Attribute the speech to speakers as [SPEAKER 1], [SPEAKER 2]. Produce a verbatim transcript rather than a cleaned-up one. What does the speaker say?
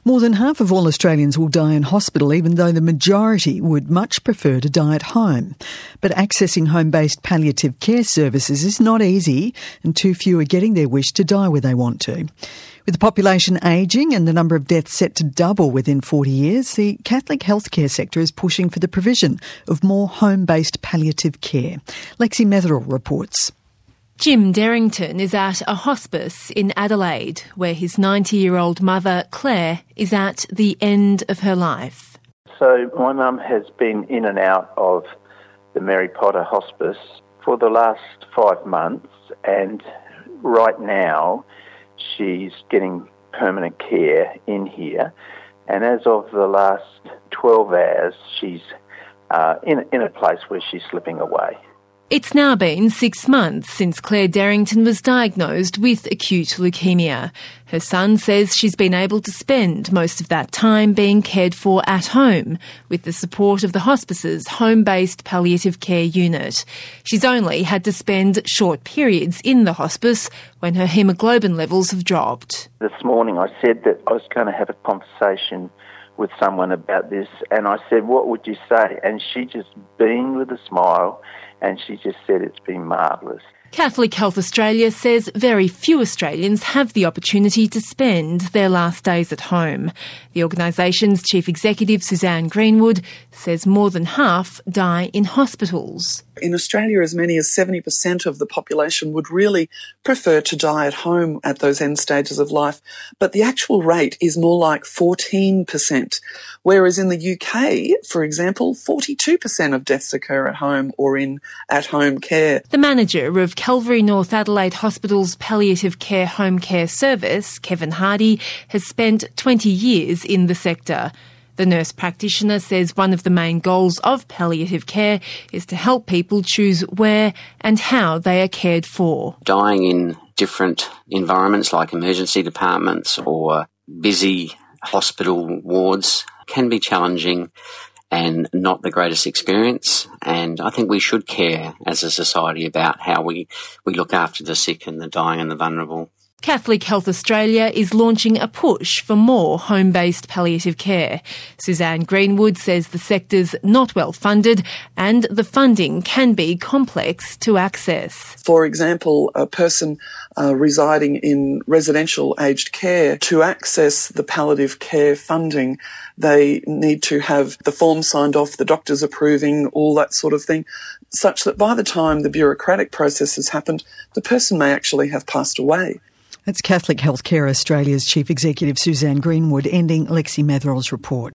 [SPEAKER 1] More than half of all Australians will die in hospital, even though the majority would much prefer to die at home. But accessing home-based palliative care services is not easy, and too few are getting their wish to die where they want to. With the population ageing and the number of deaths set to double within forty years, the Catholic healthcare sector is pushing for the provision of more home-based palliative care. Lexi Metherell reports.
[SPEAKER 2] Jim Derrington is at a hospice in Adelaide, where his ninety-year-old mother, Claire, is at the end of her life.
[SPEAKER 3] So my mum has been in and out of the Mary Potter Hospice for the last five months, and right now she's getting permanent care in here. And as of the last twelve hours, she's uh, in, in a place where she's slipping away.
[SPEAKER 2] It's now been six months since Claire Derrington was diagnosed with acute leukemia. Her son says she's been able to spend most of that time being cared for at home with the support of the hospice's home-based palliative care unit. She's only had to spend short periods in the hospice when her haemoglobin levels have dropped.
[SPEAKER 3] This morning I said that I was going to have a conversation with someone about this, and I said, what would you say? And she just beamed with a smile, and she just said it's been marvellous.
[SPEAKER 2] Catholic Health Australia says very few Australians have the opportunity to spend their last days at home. The organisation's chief executive, Suzanne Greenwood, says more than half die in hospitals.
[SPEAKER 4] In Australia, as many as seventy percent of the population would really prefer to die at home at those end stages of life, but the actual rate is more like fourteen percent, whereas in the U K, for example, forty-two percent of deaths occur at home or in at-home care.
[SPEAKER 2] The manager of Calvary North Adelaide Hospital's palliative care home care service, Kevin Hardy, has spent twenty years in the sector. The nurse practitioner says one of the main goals of palliative care is to help people choose where and how they are cared for.
[SPEAKER 5] Dying in different environments like emergency departments or busy hospital wards can be challenging and not the greatest experience. And I think we should care as a society about how we, we look after the sick and the dying and the vulnerable.
[SPEAKER 2] Catholic Health Australia is launching a push for more home-based palliative care. Suzanne Greenwood says the sector's not well funded and the funding can be complex to access.
[SPEAKER 4] For example, a person uh, residing in residential aged care, to access the palliative care funding, they need to have the form signed off, the doctors approving, all that sort of thing, such that by the time the bureaucratic process has happened, the person may actually have passed away.
[SPEAKER 1] That's Catholic Healthcare Australia's Chief Executive Suzanne Greenwood ending Lexi Metherell's report.